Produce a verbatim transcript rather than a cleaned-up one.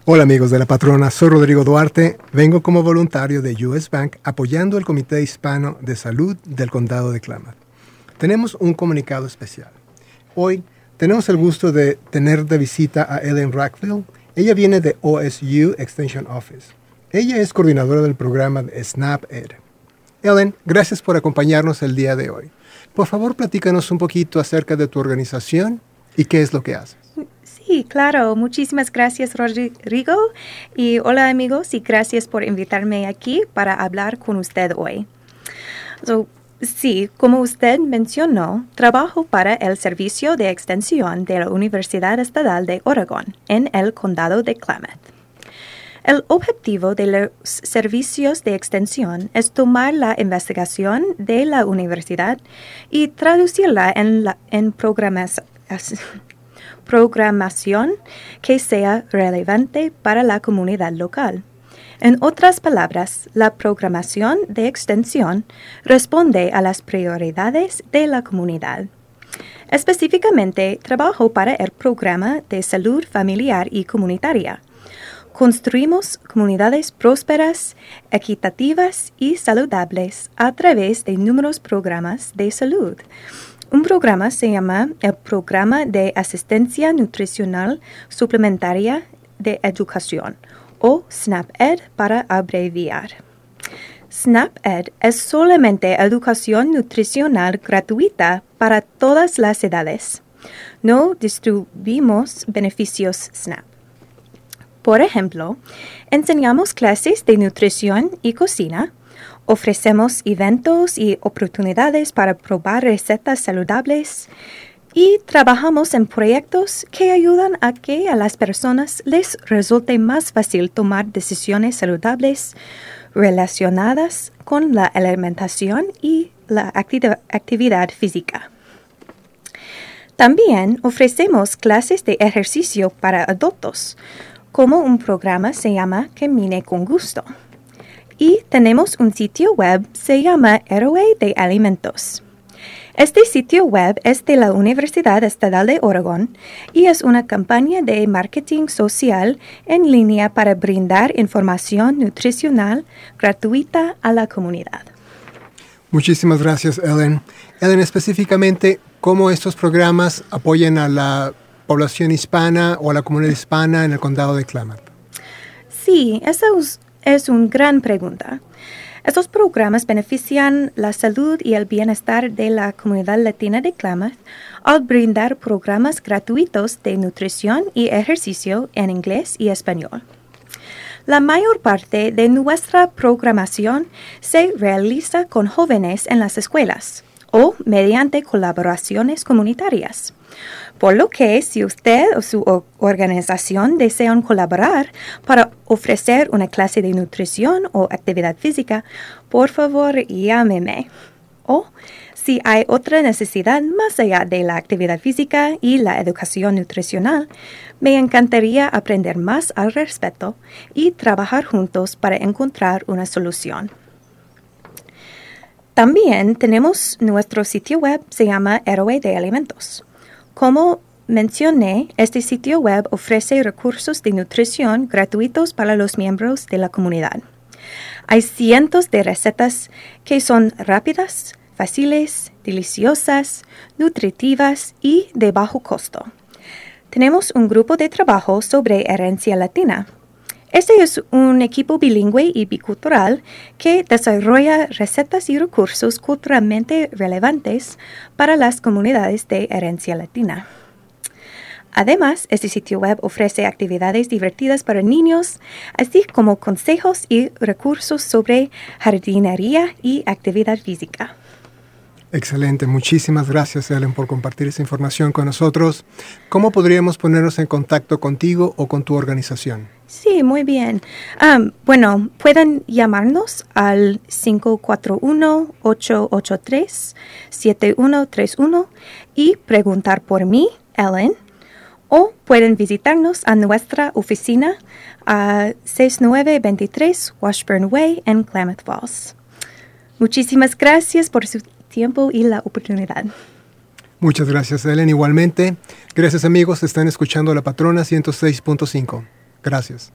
Hola amigos de La Patrona, soy Rodrigo Duarte, vengo como voluntario de U S Bank apoyando el Comité Hispano de Salud del Condado de Klamath. Tenemos un comunicado especial. Hoy tenemos el gusto de tener de visita a Ellen Rackville. Ella viene de O S U Extension Office. Ella es coordinadora del programa de SNAP-Ed. Ellen, gracias por acompañarnos el día de hoy. Por favor, platícanos un poquito acerca de tu organización y qué es lo que haces. Sí, claro. Muchísimas gracias, Rodrigo. Y hola, amigos, y gracias por invitarme aquí para hablar con usted hoy. So, sí, como usted mencionó, trabajo para el Servicio de Extensión de la Universidad Estatal de Oregón en el Condado de Klamath. El objetivo de los servicios de extensión es tomar la investigación de la universidad y traducirla en, la, en programas, programación que sea relevante para la comunidad local. En otras palabras, la programación de extensión responde a las prioridades de la comunidad. Específicamente, trabajo para el programa de salud familiar y comunitaria. Construimos comunidades prósperas, equitativas y saludables a través de numerosos programas de salud. Un programa se llama el Programa de Asistencia Nutricional Suplementaria de Educación, o SNAP-Ed para abreviar. SNAP-Ed es solamente educación nutricional gratuita para todas las edades. No distribuimos beneficios SNAP. Por ejemplo, enseñamos clases de nutrición y cocina, ofrecemos eventos y oportunidades para probar recetas saludables y trabajamos en proyectos que ayudan a que a las personas les resulte más fácil tomar decisiones saludables relacionadas con la alimentación y la acti- actividad física. También ofrecemos clases de ejercicio para adultos, como un programa se llama Camine con Gusto. Y tenemos un sitio web, se llama Héroe de Alimentos. Este sitio web es de la Universidad Estatal de Oregón y es una campaña de marketing social en línea para brindar información nutricional gratuita a la comunidad. Muchísimas gracias, Ellen. Ellen, específicamente, ¿cómo estos programas apoyan a la población hispana o a la comunidad hispana en el condado de Klamath? Sí, esa es, es una gran pregunta. Estos programas benefician la salud y el bienestar de la comunidad latina de Klamath al brindar programas gratuitos de nutrición y ejercicio en inglés y español. La mayor parte de nuestra programación se realiza con jóvenes en las escuelas o mediante colaboraciones comunitarias. Por lo que, si usted o su organización desean colaborar para ofrecer una clase de nutrición o actividad física, por favor llámeme. O, si hay otra necesidad más allá de la actividad física y la educación nutricional, me encantaría aprender más al respecto y trabajar juntos para encontrar una solución. También tenemos nuestro sitio web, se llama Héroe de Alimentos. Como mencioné, este sitio web ofrece recursos de nutrición gratuitos para los miembros de la comunidad. Hay cientos de recetas que son rápidas, fáciles, deliciosas, nutritivas y de bajo costo. Tenemos un grupo de trabajo sobre herencia latina. Este es un equipo bilingüe y bicultural que desarrolla recetas y recursos culturalmente relevantes para las comunidades de herencia latina. Además, este sitio web ofrece actividades divertidas para niños, así como consejos y recursos sobre jardinería y actividad física. Excelente. Muchísimas gracias, Ellen, por compartir esa información con nosotros. ¿Cómo podríamos ponernos en contacto contigo o con tu organización? Sí, muy bien. Um, bueno, pueden llamarnos al cinco cuatro uno, ocho ocho tres, siete uno tres uno y preguntar por mí, Ellen, o pueden visitarnos a nuestra oficina a sesenta y nueve veintitrés Washburn Way en Klamath Falls. Muchísimas gracias por su tiempo y la oportunidad. Muchas gracias, Ellen. Igualmente, gracias amigos, están escuchando La Patrona ciento seis punto cinco. Gracias.